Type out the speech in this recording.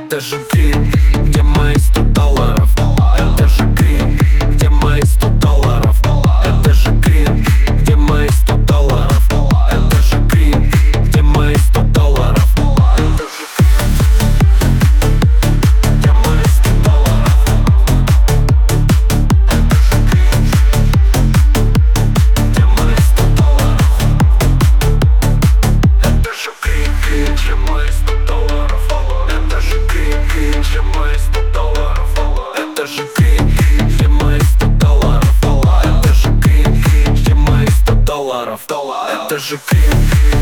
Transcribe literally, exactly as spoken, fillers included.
Это же крик, где мои сто долларов? Это же крик, где мои сто долларов? Это же крик, где мои сто долларов? Это же крик, где мои сто долларов? Это же где мои сто долларов? Это же где мои сто долларов? Это же крик, где мои сто долларов? Это же крик, где мои сто долларов? Это же крик, где мои сто долларов? Это же крик, где мои сто долларов? Это же крик.